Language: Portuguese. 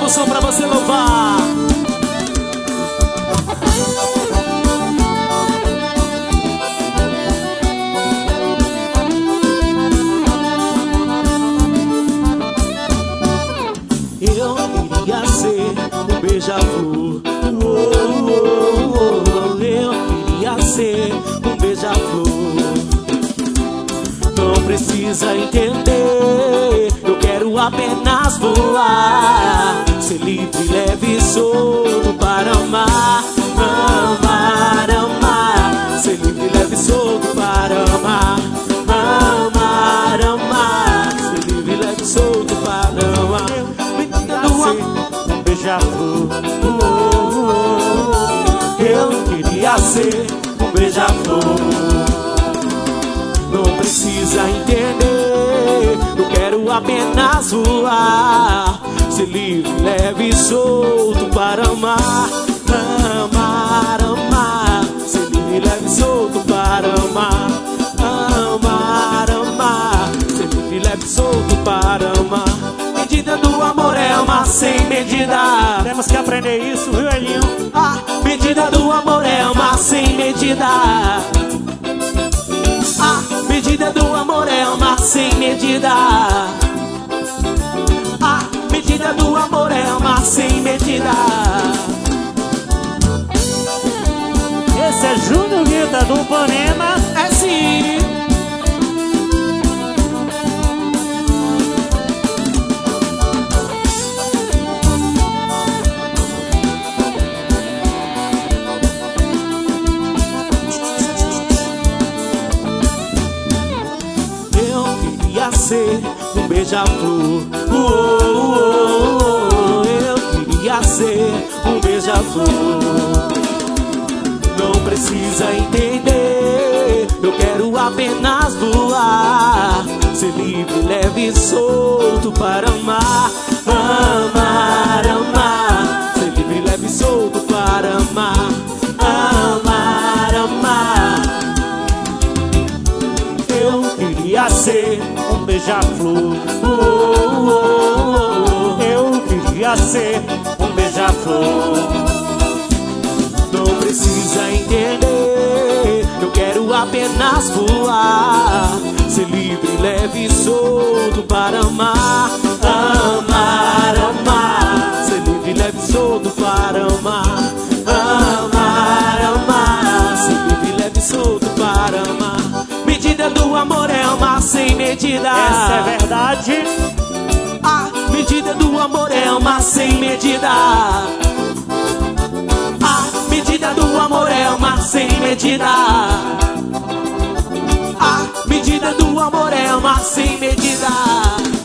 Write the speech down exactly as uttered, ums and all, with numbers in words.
o som pra você louvar. Eu queria ser um beija-flor, oh, oh, oh. Eu queria ser um beija-flor. Não precisa entender, eu quero apenas voar, ser livre, leve e solto para amar, amar, amar. Ser livre, leve e solto para amar, amar, amar. Ser livre, leve e solto para amar. Um beija-flor, oh, oh, oh. Eu queria ser um beija-flor. Não precisa entender, eu quero apenas voar, ser livre, leve e solto para amar, amar, amar. Ser livre, leve e solto para amar, amar, amar. Ser livre, leve e solto para amar. Medida do amor é amar sem medida. Temos que aprender isso, viu, Elinho? A medida do amor é amar sem medida. A medida do amor é amar sem medida. A medida do amor é amar sem medida. Esse é Júnior Guida do Panema. É sim. Ser um beija-flor, oh, oh, oh. Eu queria ser um beija-flor. Não precisa entender, eu quero apenas voar, ser livre, leve e solto para amar, amar, amar. Ser livre, leve e solto para amar, amar, amar. Eu queria ser um beija-flor, oh, oh, oh. Eu queria ser um beija-flor. Não precisa entender, eu quero apenas voar, ser livre, leve e solto para amar, amar, amar. Ser livre, leve e solto para amar, amar, amar. Ser livre, leve e solto para amar. Medida do amor é amar sem medida. Essa é verdade. A medida do amor é amar sem medida. A medida do amor é amar sem medida. A medida do amor é amar sem medida.